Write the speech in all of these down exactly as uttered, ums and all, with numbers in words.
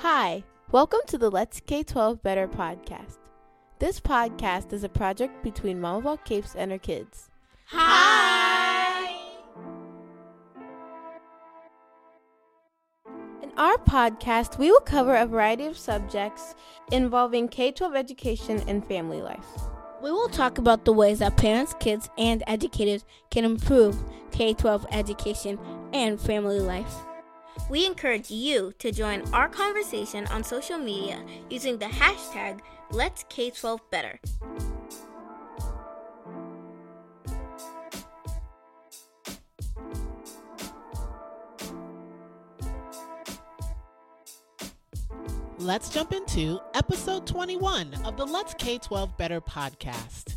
Hi, welcome to the Let's K twelve Better podcast. This podcast is a project between Mama of All Capes and her kids. Hi! In our podcast, we will cover a variety of subjects involving K twelve education and family life. We will talk about the ways that parents, kids, and educators can improve K twelve education and family life. We encourage you to join our conversation on social media using the hashtag Let's K twelve Better. Let's jump into episode twenty-one of the Let's K twelve Better podcast.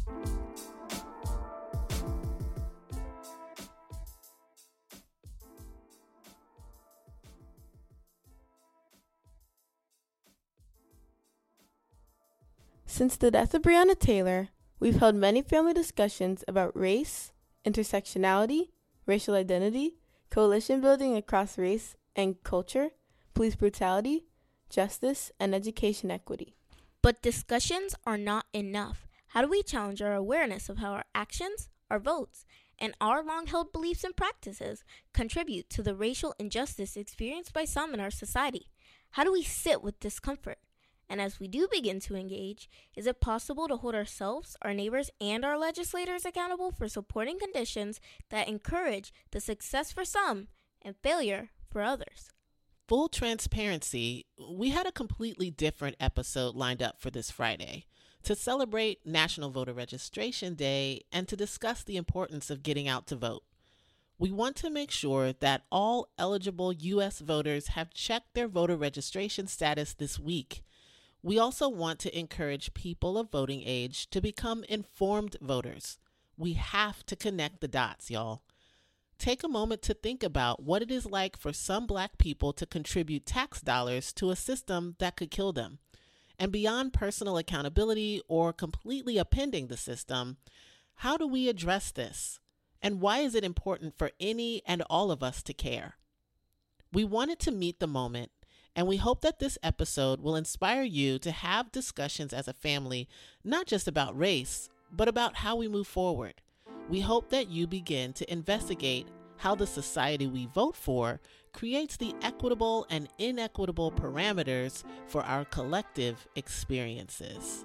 Since the death of Breonna Taylor, we've held many family discussions about race, intersectionality, racial identity, coalition building across race and culture, police brutality, justice, and education equity. But discussions are not enough. How do we challenge our awareness of how our actions, our votes, and our long-held beliefs and practices contribute to the racial injustice experienced by some in our society? How do we sit with discomfort? And as we do begin to engage, is it possible to hold ourselves, our neighbors, and our legislators accountable for supporting conditions that encourage the success for some and failure for others? Full transparency, we had a completely different episode lined up for this Friday to celebrate National Voter Registration Day and to discuss the importance of getting out to vote. We want to make sure that all eligible U S voters have checked their voter registration status this week. We also want to encourage people of voting age to become informed voters. We have to connect the dots, y'all. Take a moment to think about what it is like for some Black people to contribute tax dollars to a system that could kill them. And beyond personal accountability or completely appending the system, how do we address this? And why is it important for any and all of us to care? We wanted to meet the moment, and we hope that this episode will inspire you to have discussions as a family, not just about race, but about how we move forward. We hope that you begin to investigate how the society we vote for creates the equitable and inequitable parameters for our collective experiences.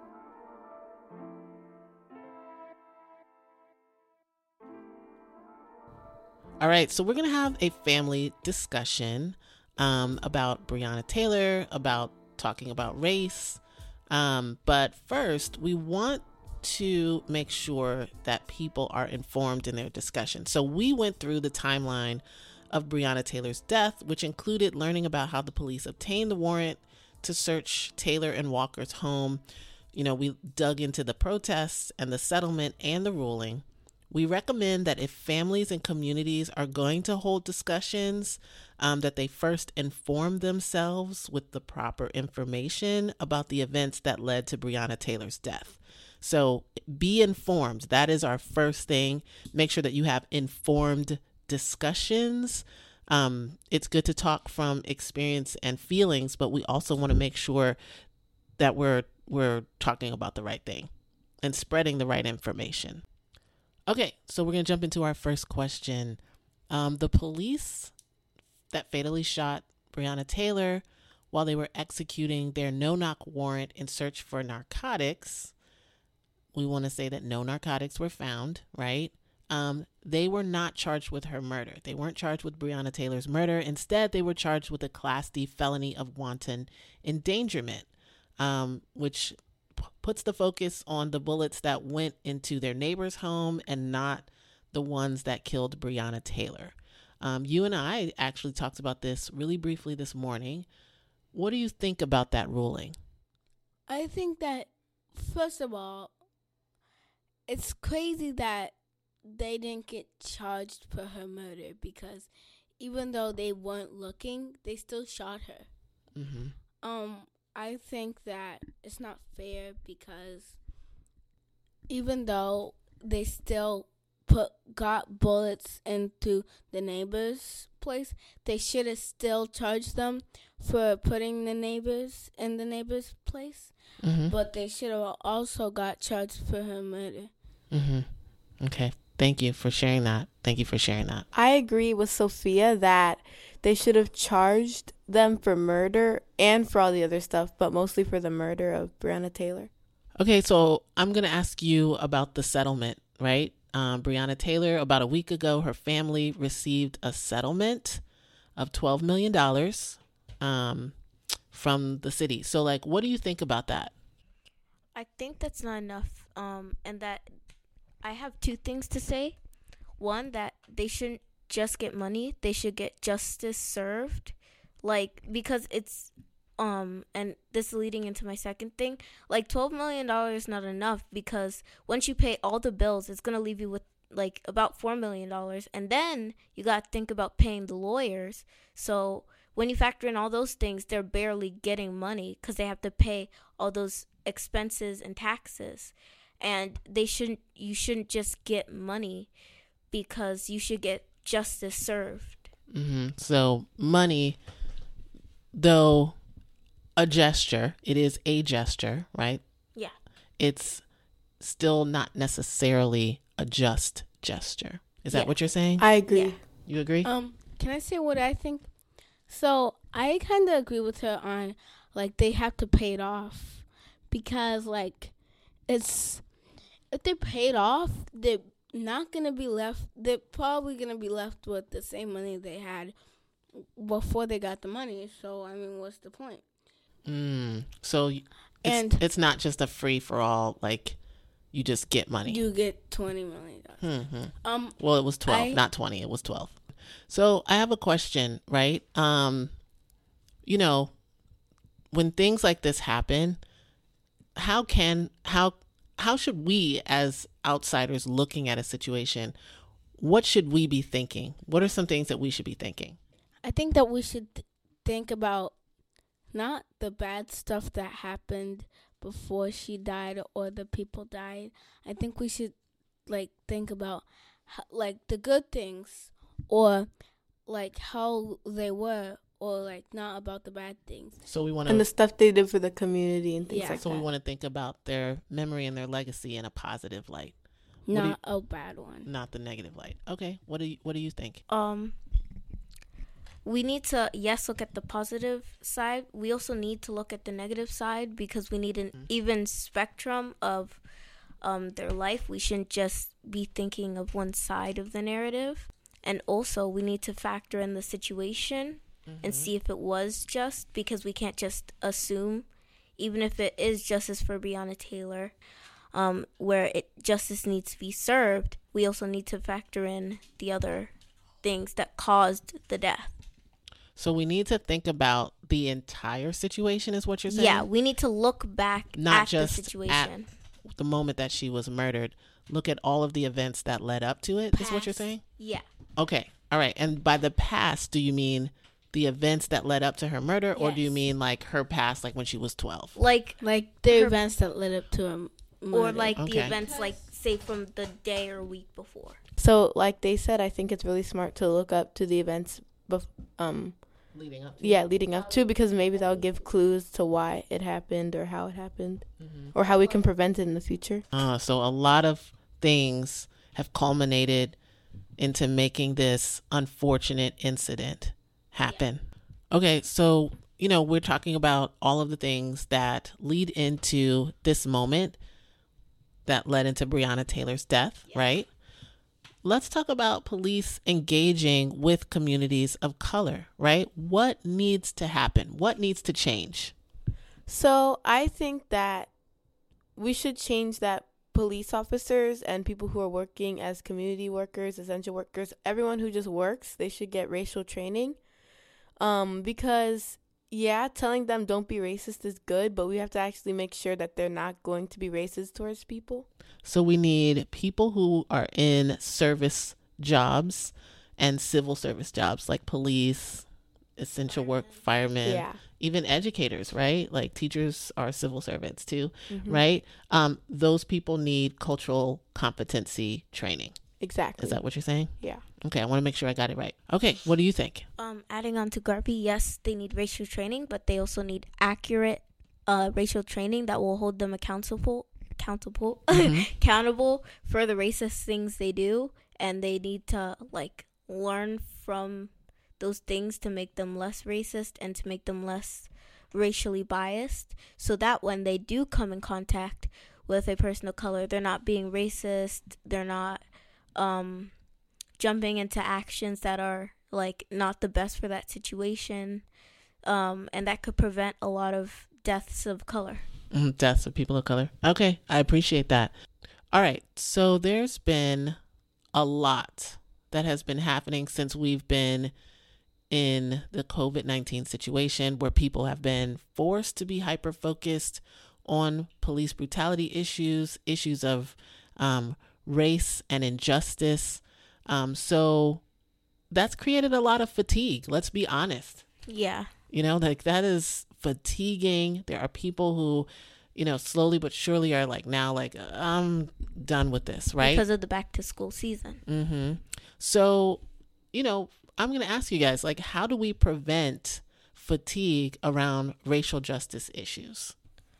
All right, so we're going to have a family discussion um, about Breonna Taylor, about talking about race. Um, but first, we want to make sure that people are informed in their discussion. So we went through the timeline of Breonna Taylor's death, which included learning about how the police obtained the warrant to search Taylor and Walker's home. You know, we dug into the protests and the settlement and the ruling. We recommend that if families and communities are going to hold discussions, um, that they first inform themselves with the proper information about the events that led to Breonna Taylor's death. So be informed. That is our first thing. Make sure that you have informed discussions. Um, it's good to talk from experience and feelings, but we also want to make sure that we're we're talking about the right thing and spreading the right information. Okay, so we're going to jump into our first question. Um, the police that fatally shot Breonna Taylor while they were executing their no-knock warrant in search for narcotics, we want to say that no narcotics were found, right? Um, they were not charged with her murder. They weren't charged with Breonna Taylor's murder. Instead, they were charged with a Class D felony of wanton endangerment, um, which p- puts the focus on the bullets that went into their neighbor's home and not the ones that killed Breonna Taylor. Um, you and I actually talked about this really briefly this morning. What do you think about that ruling? I think that, first of all, it's crazy that they didn't get charged for her murder because even though they weren't looking, they still shot her. Mm-hmm. Um, I think that it's not fair because even though they still put got bullets into the neighbor's place, they should have still charged them for putting the neighbors in the neighbor's place. Mm-hmm. But they should have also got charged for her murder. Mm-hmm. Okay. Thank you for sharing that. Thank you for sharing that. I agree with Sophia that they should have charged them for murder and for all the other stuff, but mostly for the murder of Breonna Taylor. Okay, so I'm going to ask you about the settlement, right? Um, Breonna Taylor, about a week ago, her family received a settlement of twelve million dollars um, from the city. So, like, what do you think about that? I think that's not enough. Um, and that I have two things to say. One, that they shouldn't just get money. They should get justice served. Like, because it's, um, and this is leading into my second thing, like twelve million dollars is not enough, because once you pay all the bills, it's going to leave you with like about four million dollars. And then you got to think about paying the lawyers. So when you factor in all those things, they're barely getting money because they have to pay all those expenses and taxes. And they shouldn't, you shouldn't just get money, because you should get justice served. Mm-hmm. So money, though a gesture, it is a gesture, right? Yeah. It's still not necessarily a just gesture. Is that Yeah. what you're saying? I agree. Yeah. You agree? Um, can I say what I think? So I kind of agree with her on, like, they have to pay it off, because, like, it's, if they pay it off, they're not going to be left, they're probably going to be left with the same money they had before they got the money. So, I mean, what's the point? Mm. So y- And- it's, it's not just a free for all, like you just get money. You get twenty million dollars. Mm-hmm. Um, Well, it was twelve, I- not twenty. It was twelve. So I have a question, right? Um, you know, when things like this happen, how can how how should we as outsiders looking at a situation, what should we be thinking? What are some things that we should be thinking? I think that we should th- think about not the bad stuff that happened before she died or the people died. I think we should, like, think about ho- like the good things, or like how they were, or like not about the bad things. So we want And the to stuff they did for the community and things Yeah. like so that. we want to think about their memory and their legacy in a positive light, What do Not a bad one. not the negative light. Okay, what do you what do you think? Um, we need to, yes, look at the positive side. We also need to look at the negative side, because we need an Mhm. even spectrum of um, their life. We shouldn't just be thinking of one side of the narrative. And also, we need to factor in the situation and Mhm. see if it was just, because we can't just assume, even if it is justice for Breonna Taylor, um, where it justice needs to be served. We also need to factor in the other things that caused the death. So we need to think about the entire situation, is what you're saying? Yeah, we need to look back Not at just the at- situation. The moment that she was murdered, look at all of the events that led up to it. Is what you're Past. saying? Yeah. Okay. All right. And by the past, do you mean the events that led up to her murder, or do you Yes. mean like her past, like when she was twelve? Like, Like the Her- events that led up to him. or like Okay. the events, like, say, from the day or week before. So, like they said, I think it's really smart to look up to the events, bef- um, Leading up to yeah, leading up to, because maybe that'll give clues to why it happened or how it happened, Mhm. or how we can prevent it in the future. Uh, so a lot of things have culminated into making this unfortunate incident happen. Okay, so, you know, we're talking about all of the things that lead into this moment that led into Breonna Taylor's death, right? Let's talk about police engaging with communities of color, right? What needs to happen? What needs to change? So I think that we should change that police officers and people who are working as community workers, essential workers, everyone who just works, they should get racial training. Um, because yeah, telling them don't be racist is good, but we have to actually make sure that they're not going to be racist towards people. So we need people who are in service jobs and civil service jobs, like police, essential work, firemen, Yeah. even educators, right? Like teachers are civil servants too, Mhm. right? Um, those people need cultural competency training. Exactly. Is that what you're saying? Yeah. Okay, I want to make sure I got it right. Okay, what do you think? Um, adding on to Garpy, yes, they need racial training, but they also need accurate uh, racial training that will hold them accountable, accountable, Mhm. accountable for the racist things they do, and they need to like learn from those things to make them less racist and to make them less racially biased, so that when they do come in contact with a person of color, they're not being racist, they're not um, jumping into actions that are like not the best for that situation, um, and that could prevent a lot of deaths of color. Mm, deaths of people of color. Okay, I appreciate that. All right, so there's been a lot that has been happening since we've been in the covid nineteen situation, where people have been forced to be hyper-focused on police brutality issues, issues of um, race and injustice. Um, so that's created a lot of fatigue. Let's be honest. Yeah. You know, like that is fatiguing. There are people who, you know, slowly but surely are like now like, I'm done with this, right? Because of the back to school season. Mm-hmm. So, you know, I'm going to ask you guys, like, how do we prevent fatigue around racial justice issues?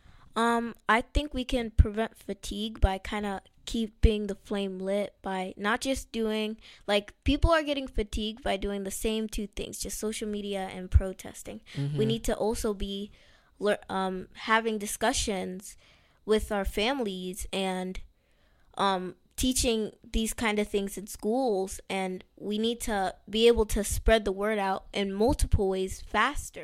Um, I think we can prevent fatigue by kind of keeping the flame lit by not just doing, like, people are getting fatigued by doing the same two things, just social media and protesting. Mm-hmm. We need to also be um, having discussions with our families and um, teaching these kind of things in schools, and we need to be able to spread the word out in multiple ways faster.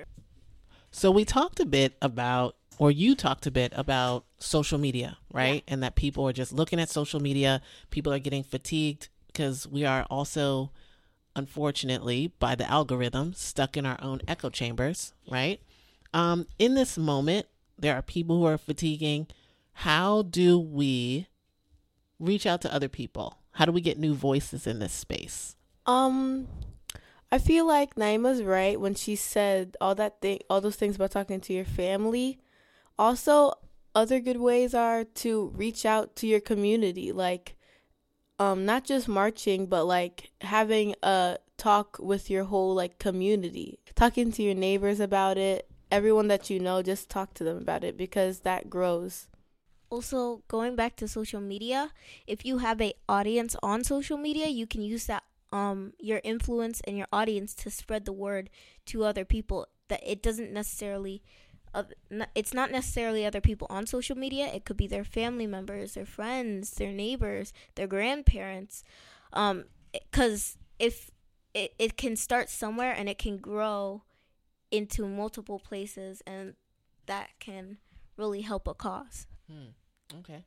So we talked a bit about, or you talked a bit about social media, right? Yeah. And that people are just looking at social media. People are getting fatigued because we are also, unfortunately, by the algorithm, stuck in our own echo chambers, right? Um, in this moment, there are people who are fatiguing. How do we reach out to other people? How do we get new voices in this space? Um, I feel like Naima's right when she said all that thing, all those things about talking to your family. Also, other good ways are to reach out to your community, like um, not just marching, but like having a talk with your whole like community, talking to your neighbors about it, everyone that you know, just talk to them about it because that grows. Also, going back to social media, if you have an audience on social media, you can use that um your influence and your audience to spread the word to other people. That it doesn't necessarily, uh, it's not necessarily other people on social media. It could be their family members, their friends, their neighbors, their grandparents. Um, because if it, it can start somewhere and it can grow into multiple places, and that can really help a cause. Hmm. Okay.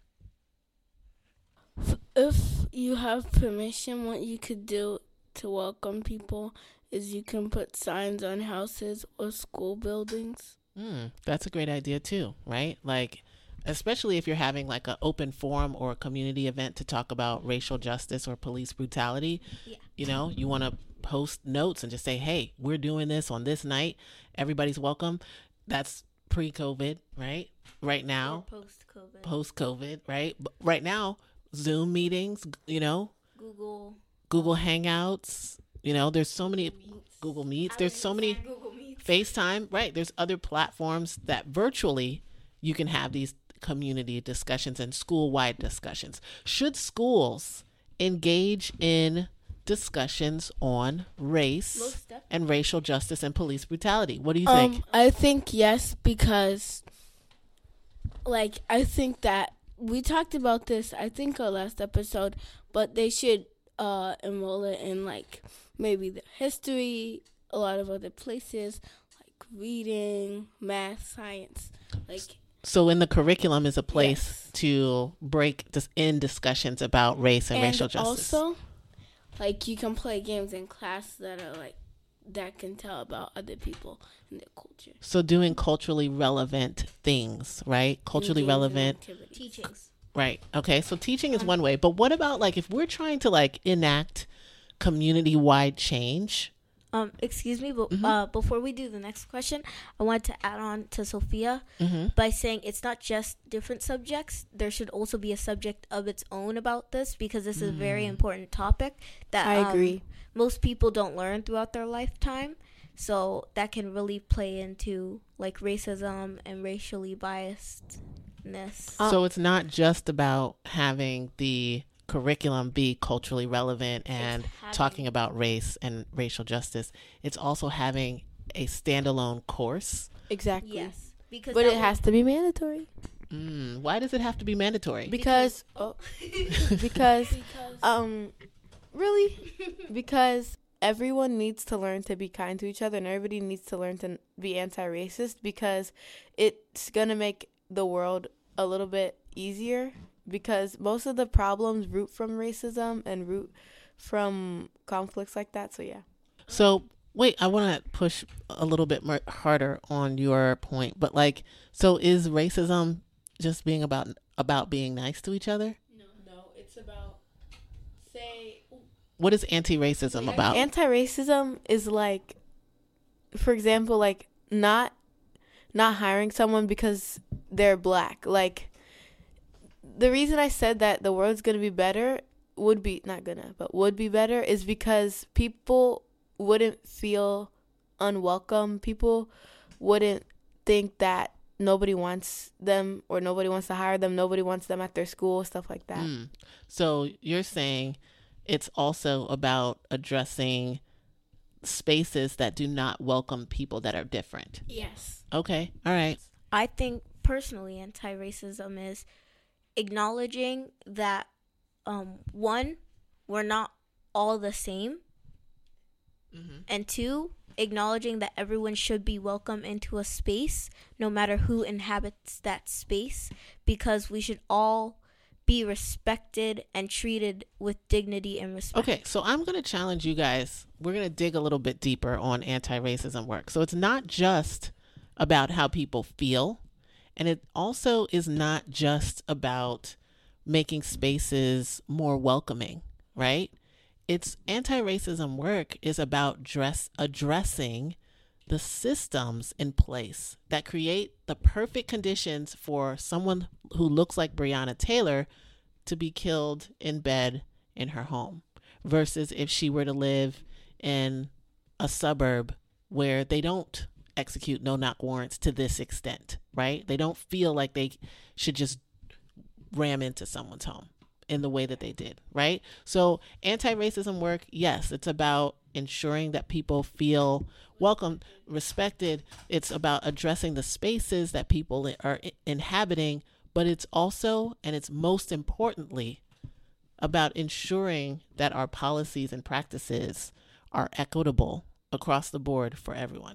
If you have permission, what you could do to welcome people is you can put signs on houses or school buildings. Mm, that's a great idea too, right? Like, especially if you're having like an open forum or a community event to talk about racial justice or police brutality, Yeah. you know, you want to post notes and just say, hey, we're doing this on this night. Everybody's welcome. That's pre-COVID, right? Right now, Or post-COVID. post-COVID, right? But right now, Zoom meetings, you know, Google. Google Hangouts, you know, there's so many Meets. Google Meets. I There's was so gonna many say Google Meets. FaceTime, right? There's other platforms that virtually you can have these community discussions and school-wide discussions. Should schools engage in discussions on race Most definitely. and racial justice and police brutality? What do you Um, think? I think yes, because, like, I think that we talked about this, I think, our last episode, but they should uh, enroll it in, like, maybe the history, a lot of other places, like reading, math, science, like. So in the curriculum is a place Yes. to break dis- in discussions about race and, And racial justice. also, like, you can play games in class that are, like, that can tell about other people and their culture. So doing culturally relevant things, right? Culturally And games and relevant. activities. Teachings. Right. Okay. So teaching is one way, but what about like if we're trying to like enact community-wide change? Um, excuse me, but Mhm. uh, before we do the next question, I want to add on to Sophia Mm-hmm. by saying it's not just different subjects. There should also be a subject of its own about this, because this is a very Mm. important topic that I um, agree. most people don't learn throughout their lifetime. So that can really play into like racism and racially biasedness. Uh, So it's not just about having the curriculum be culturally relevant and having- talking about race and racial justice. It's also having a standalone course. Exactly. Yes, because But that it has to be mandatory. Mm, why does it have to be mandatory? Because, oh, because, Because um, really, because everyone needs to learn to be kind to each other, and everybody needs to learn to be anti-racist, because it's gonna make the world a little bit easier, because most of the problems root from racism and root from conflicts like that. So yeah. So wait, I want to push a little bit more harder on your point, but like, so is racism just being about about being nice to each other? No, no, it's about, say, What is anti-racism about? anti-racism is like, for example, like not not hiring someone because they're black. Like, the reason I said that the world's gonna be better would be not gonna, but would be better is because people wouldn't feel unwelcome. People wouldn't think that nobody wants them or nobody wants to hire them. Nobody wants them at their school, stuff like that. Mm. So you're saying it's also about addressing spaces that do not welcome people that are different. yes, Okay. All right. I think personally, anti-racism is acknowledging that um, one, we're not all the same, Mm-hmm. and two, acknowledging that everyone should be welcome into a space, no matter who inhabits that space, because we should all be respected and treated with dignity and respect. Okay, so I'm going to challenge you guys. We're going to dig a little bit deeper on anti-racism work. So it's not just about how people feel, and it also is not just about making spaces more welcoming, right? It's anti-racism work is about dress addressing the systems in place that create the perfect conditions for someone who looks like Breonna Taylor to be killed in bed in her home, versus if she were to live in a suburb where they don't execute no-knock warrants to this extent, right? They don't feel like they should just ram into someone's home in the way that they did, right? So anti-racism work, yes, it's about ensuring that people feel welcome, respected. It's about addressing the spaces that people are inhabiting, but it's also, and it's most importantly, about ensuring that our policies and practices are equitable across the board for everyone.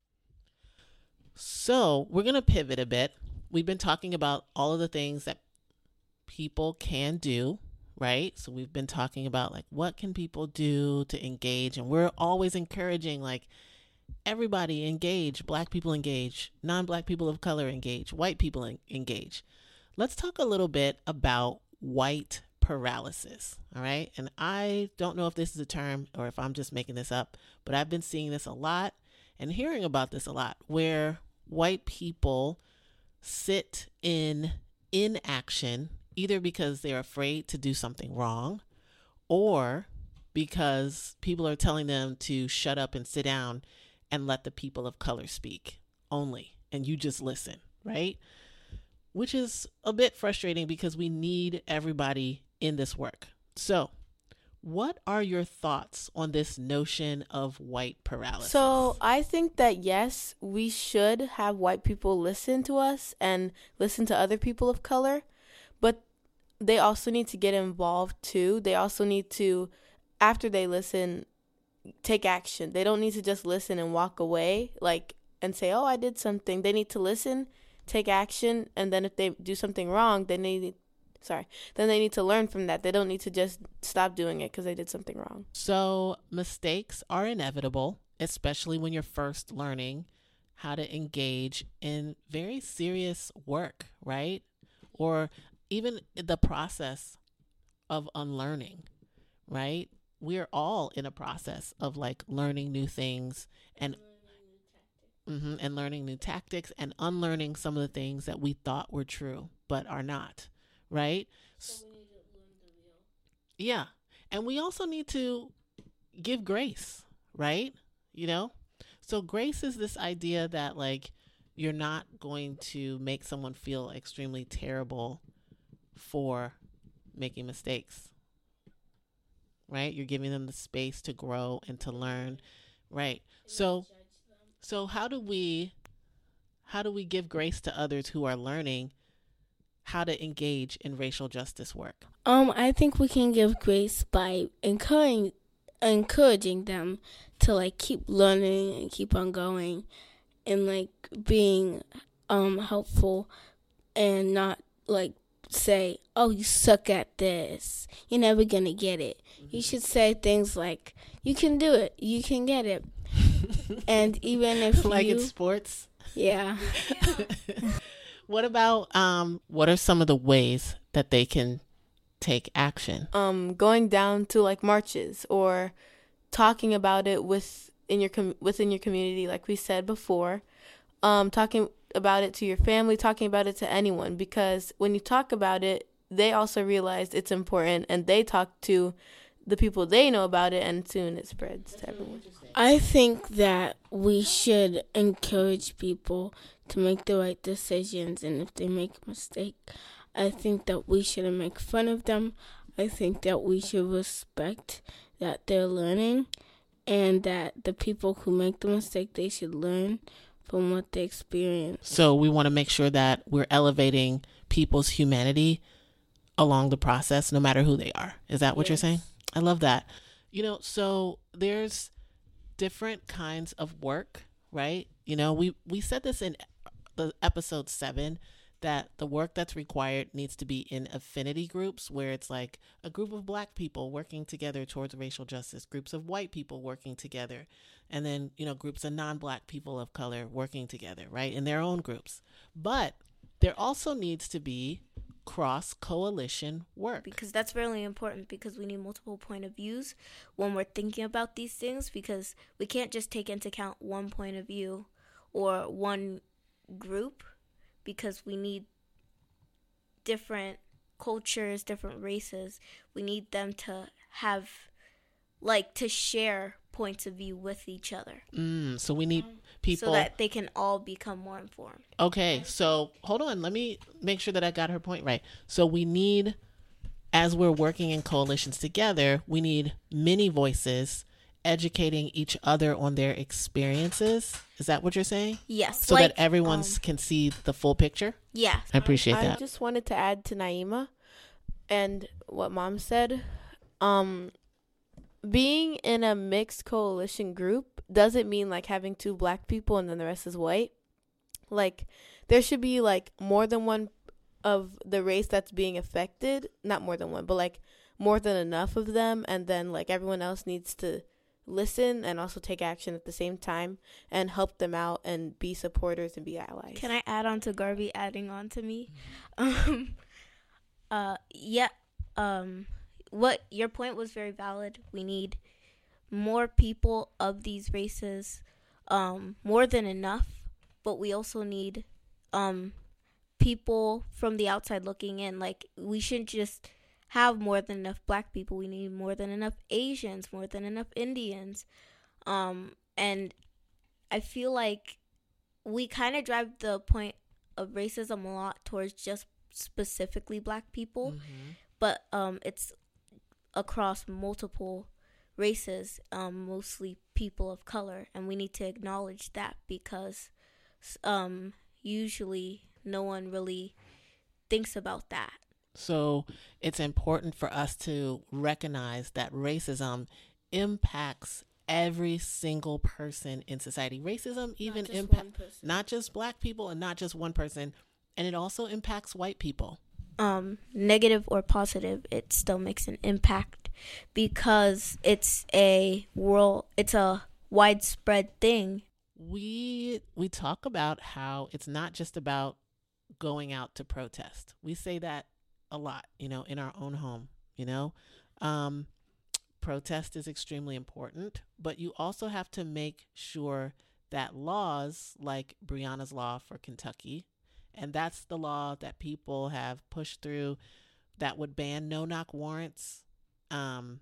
So we're going to pivot a bit. We've been talking about all of the things that people can do, right? So we've been talking about like, what can people do to engage? And we're always encouraging like, everybody engage, black people engage, non-black people of color engage, white people en- engage. Let's talk a little bit about white paralysis, all right? And I don't know if this is a term or if I'm just making this up, but I've been seeing this a lot and hearing about this a lot, where white people sit in inaction either because they're afraid to do something wrong or because people are telling them to shut up and sit down and let the people of color speak only, and you just listen, right? Which is a bit frustrating because we need everybody in this work. So what are your thoughts on this notion of white paralysis? So I think that yes, we should have white people listen to us and listen to other people of color, but they also need to get involved too. They also need to, after they listen, take action. They don't need to just listen and walk away, like, and say, oh, I did something. They need to listen, take action, and then if they do something wrong, then they need, sorry, then they need to learn from that. They don't need to just stop doing it because they did something wrong. So mistakes are inevitable, especially when you're first learning how to engage in very serious work, right? Or even the process of unlearning, right? we're all in a process of like learning new things and mm-hmm, and learning new tactics and unlearning some of the things that we thought were true but are not, right? So we need to learn the real. Yeah. And we also need to give grace, right? You know? So grace is this idea that like you're not going to make someone feel extremely terrible for making mistakes, right? You're giving them the space to grow and to learn, right? So so how do we how do we give grace to others who are learning how to engage in racial justice work? Um, I think we can give grace by encouraging encouraging them to like keep learning and keep on going, and like being um helpful, and not like say, "Oh, you suck at this. You're never gonna get it." Mm-hmm. You should say things like, "You can do it. You can get it." And even if like you, in sports, yeah. What about um? What are some of the ways that they can take action? Um, going down to like marches or talking about it with in your com- within your community, like we said before. Um, talking about it to your family, talking about it to anyone, because when you talk about it, they also realize it's important, and they talk to the people they know about it, and soon it spreads to everyone. I think that we should encourage people to make the right decisions, and if they make a mistake, I think that we shouldn't make fun of them. I think that we should respect that they're learning, and that the people who make the mistake, they should learn from what they experience. So we want to make sure that we're elevating people's humanity along the process, no matter who they are. Is that what yes. you're saying? I love that. You know, so there's different kinds of work, right? You know, we, we said this in the episode seven, that the work that's required needs to be in affinity groups, where it's like a group of Black people working together towards racial justice, groups of white people working together, and then, you know, groups of non-Black people of color working together, right, in their own groups. But there also needs to be cross-coalition work. Because that's really important, because we need multiple point of views when we're thinking about these things, because we can't just take into account one point of view or one group, because we need different cultures, different races. We need them to have, like, to share points of view with each other. Mm, so we need people... So that they can all become more informed. Okay, so hold on. Let me make sure that I got her point right. So we need, as we're working in coalitions together, we need many voices educating each other on their experiences. Is that what you're saying? Yes. So like, that everyone um, can see the full picture? Yeah. I appreciate I that. I just wanted to add to Naima and what Mom said. Um, being in a mixed coalition group doesn't mean like having two Black people and then the rest is white. Like, there should be like more than one of the race that's being affected. Not more than one, but like more than enough of them. And then like everyone else needs to listen and also take action at the same time and help them out and be supporters and be allies. Can I add on to Garvey adding on to me? Um, uh, yeah. Um, what your point was very valid. We need more people of these races, um, more than enough, but we also need um, people from the outside looking in. Like, we shouldn't just have more than enough Black people. We need more than enough Asians, more than enough Indians. Um, and I feel like we kind of drive the point of racism a lot towards just specifically Black people, mm-hmm. but um, it's across multiple races, um, mostly people of color, and we need to acknowledge that, because um, usually no one really thinks about that. So it's important for us to recognize that racism impacts every single person in society. Racism even impacts not just Black people and not just one person, and it also impacts white people. Um, negative or positive, it still makes an impact, because it's a world, it's a widespread thing. We we talk about how it's not just about going out to protest. We say that a lot, you know, in our own home, you know, um, protest is extremely important, but you also have to make sure that laws like Breonna's law for Kentucky, and that's the law that people have pushed through that would ban no-knock warrants, um,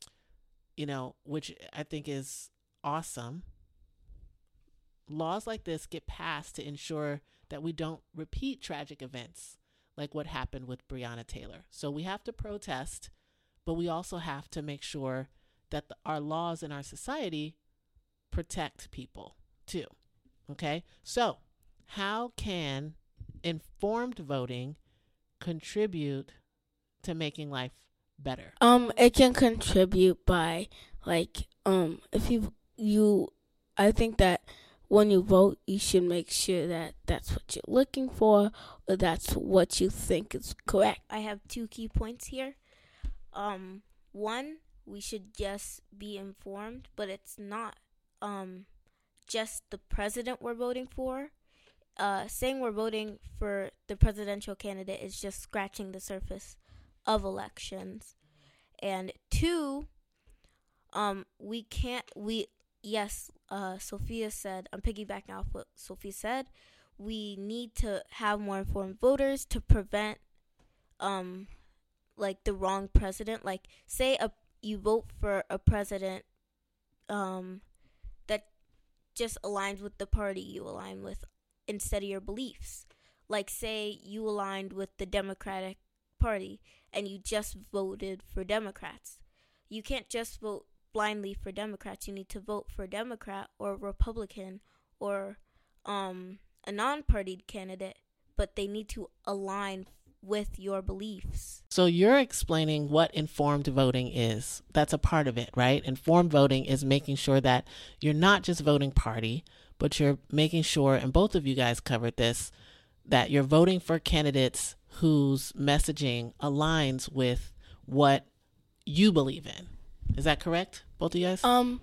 you know, which I think is awesome. Laws like this get passed to ensure that we don't repeat tragic events like what happened with Breonna Taylor. So we have to protest, but we also have to make sure that the, our laws in our society protect people too. Okay? So how can informed voting contribute to making life better? Um, it can contribute by, like, um, if you, you, I think that when you vote, you should make sure that that's what you're looking for, or that's what you think is correct. I have two key points here. Um, one, we should just be informed, but it's not um just the president we're voting for. Uh, saying we're voting for the presidential candidate is just scratching the surface of elections. And two, um, we can't, we, yes, uh, Sophia said, I'm piggybacking off what Sophia said, we need to have more informed voters to prevent, um, like, the wrong president. Like, say a, you vote for a president, um, that just aligns with the party you align with instead of your beliefs. Like, say you aligned with the Democratic Party and you just voted for Democrats. You can't just vote blindly for Democrats. You need to vote for a Democrat or a Republican or um, a non-partied candidate, but they need to align with your beliefs. So you're explaining what informed voting is. That's a part of it, right? Informed voting is making sure that you're not just voting party, but you're making sure, and both of you guys covered this, that you're voting for candidates whose messaging aligns with what you believe in. Is that correct, both of you guys? Um,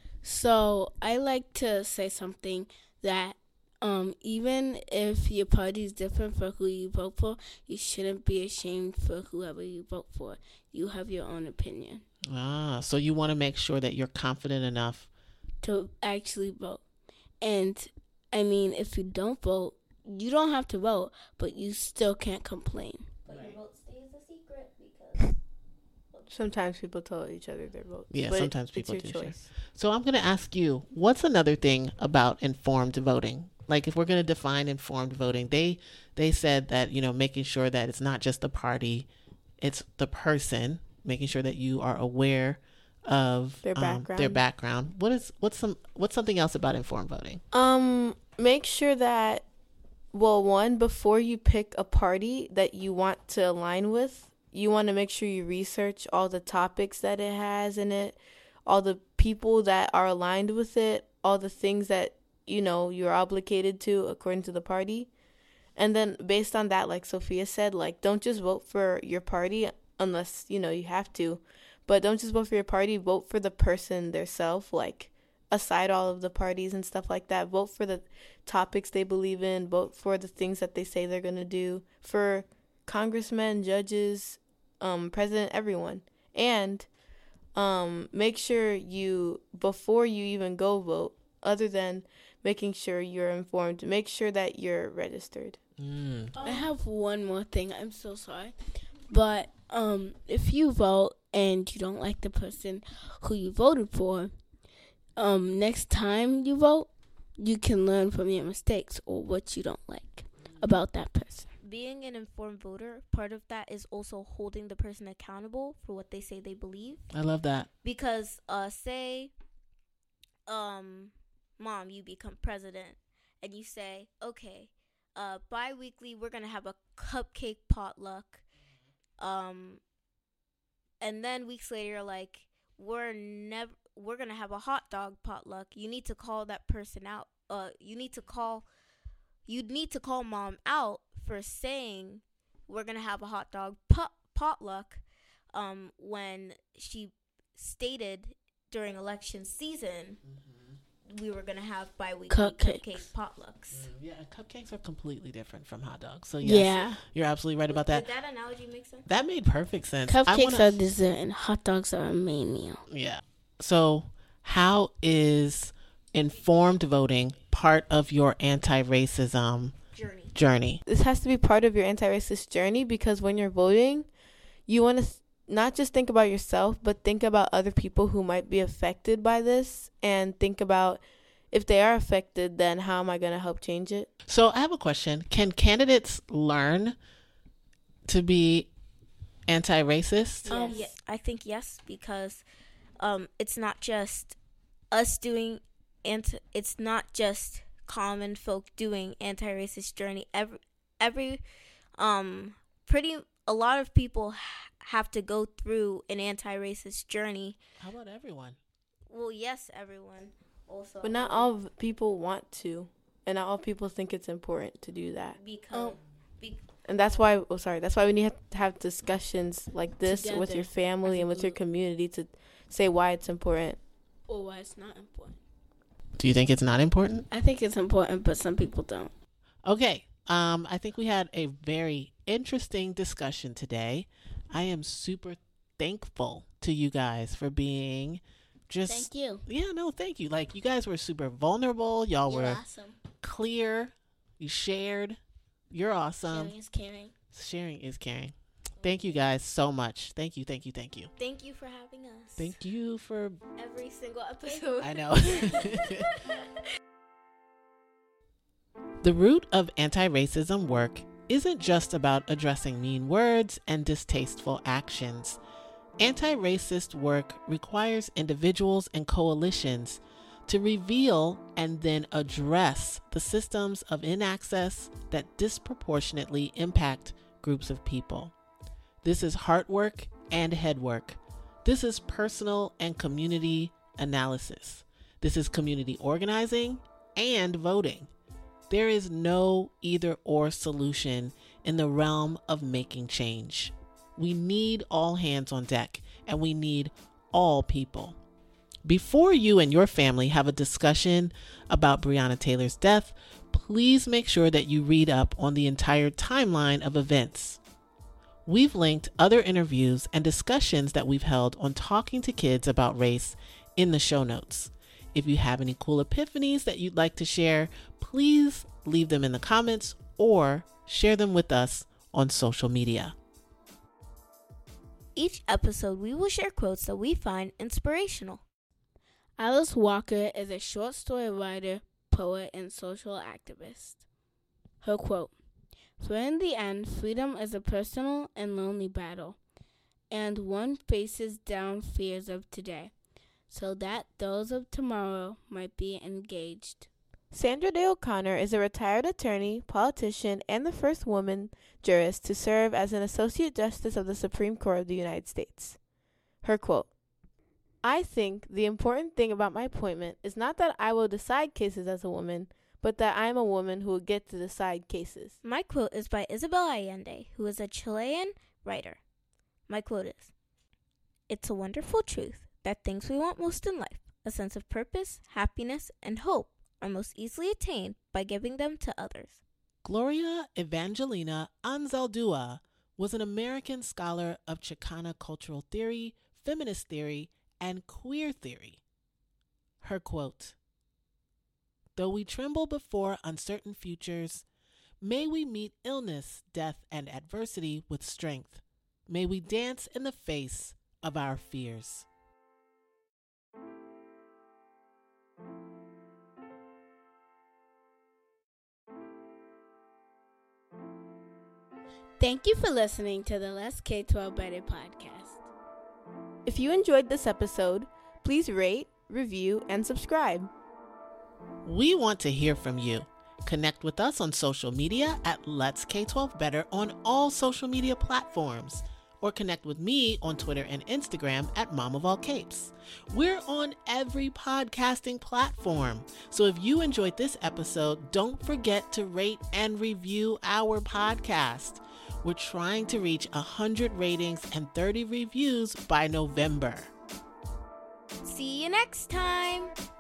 so I like to say something that um, even if your party is different for who you vote for, you shouldn't be ashamed for whoever you vote for. You have your own opinion. Ah, so you want to make sure that you're confident enough to actually vote. And, I mean, if you don't vote, you don't have to vote, but you still can't complain. But your vote stays a secret because sometimes people tell each other their votes. Yeah, but sometimes it's people your do choice. share. So I'm going to ask you, what's another thing about informed voting? Like, if we're going to define informed voting, they they said that, you know, making sure that it's not just the party, it's the person, making sure that you are aware of Their um, background. their background. What is what's some what's something else about informed voting? Um, make sure that, well, one, before you pick a party that you want to align with, you want to make sure you research all the topics that it has in it, all the people that are aligned with it, all the things that, you know, you're obligated to according to the party. And then based on that, like Sophia said, like, don't just vote for your party unless, you know, you have to. But don't just vote for your party, vote for the person theirself, like, aside all of the parties and stuff like that. Vote for the topics they believe in. Vote for the things that they say they're going to do. For congressmen, judges, um, president, everyone. And um, make sure you, before you even go vote, other than making sure you're informed, make sure that you're registered. Mm. I have one more thing. I'm so sorry. But um, if you vote and you don't like the person who you voted for, um, next time you vote, you can learn from your mistakes or what you don't like about that person. being an informed voter, part of that is also holding the person accountable for what they say they believe. I love that. Because uh, say, um, Mom, you become president, and you say, okay, uh, bi-weekly we're gonna have a cupcake potluck, um, and then weeks later you're like, we're never we're gonna have a hot dog potluck. You need to call that person out. Uh, you need to call. You'd need to call Mom out for saying we're gonna have a hot dog pot- potluck, um, when she stated during election season Mm-hmm. we were going to have bi-weekly Cupcakes. cupcake potlucks. Mm, yeah, and cupcakes are completely different from hot dogs. So yes, Yeah. you're absolutely right about that. Did that analogy make sense? That made perfect sense. I Cupcakes wanna- are dessert and hot dogs are a main meal. Yeah. So how is informed voting part of your anti-racism Journey. journey? This has to be part of your anti-racist journey because when you're voting, you want to not just think about yourself, but think about other people who might be affected by this and think about if they are affected, then how am I going to help change it? So I have a question. Can candidates learn to be anti-racist? Um, yeah, I think yes, because um, it's not just us doing anti. It's not just common folk doing anti-racist journey. Every, every, um, pretty a lot of people ha- have to go through an anti-racist journey. How about everyone? Well, yes, everyone also, But not all v- people want to, and not all people think it's important to do that. because Oh. be, And that's why, oh, sorry, that's why we need to have discussions like this with Together, your family as a and with your group. community to say why it's important. Or why it's not important. Do you think it's not important? I think it's important, but some people don't. Okay. Um, I think we had a very interesting discussion today. I am super thankful to you guys for being just Thank you. yeah, no, thank you. Like you guys were super vulnerable. Y'all You're were awesome. clear. You shared. You're awesome. Sharing is caring. Sharing is caring. Thank you guys so much. Thank you, thank you, thank you. thank you for having us. Thank you for every single episode. I know. The root of anti-racism work isn't just about addressing mean words and distasteful actions. Anti-racist work requires individuals and coalitions to reveal and then address the systems of inaccess that disproportionately impact groups of people. This is heart work and head work. This is personal and community analysis. This is community organizing and voting. There is no either or solution in the realm of making change. We need all hands on deck, and we need all people. Before you and your family have a discussion about Breonna Taylor's death, please make sure that you read up on the entire timeline of events. We've linked other interviews and discussions that we've held on talking to kids about race in the show notes. If you have any cool epiphanies that you'd like to share, please leave them in the comments or share them with us on social media. Each episode, we will share quotes that we find inspirational. Alice Walker is a short story writer, poet, and social activist. Her quote, "For in the end, freedom is a personal and lonely battle, and one faces down fears of today, so that those of tomorrow might be engaged." Sandra Day O'Connor is a retired attorney, politician, and the first woman jurist to serve as an Associate Justice of the Supreme Court of the United States. Her quote, "I think the important thing about my appointment is not that I will decide cases as a woman, but that I am a woman who will get to decide cases." My quote is by Isabel Allende, who is a Chilean writer. My quote is, "It's a wonderful truth that things we want most in life, a sense of purpose, happiness, and hope, are most easily attained by giving them to others." Gloria Evangelina Anzaldúa was an American scholar of Chicana cultural theory, feminist theory, and queer theory. Her quote, "Though we tremble before uncertain futures, may we meet illness, death, and adversity with strength. May we dance in the face of our fears." Thank you for listening to the Let's K twelve Better podcast. If you enjoyed this episode, please rate, review, and subscribe. We want to hear from you. Connect with us on social media at Let's K twelve Better on all social media platforms, or connect with me on Twitter and Instagram at Mom of All Capes. We're on every podcasting platform, so if you enjoyed this episode, don't forget to rate and review our podcast. We're trying to reach one hundred ratings and thirty reviews by November. See you next time!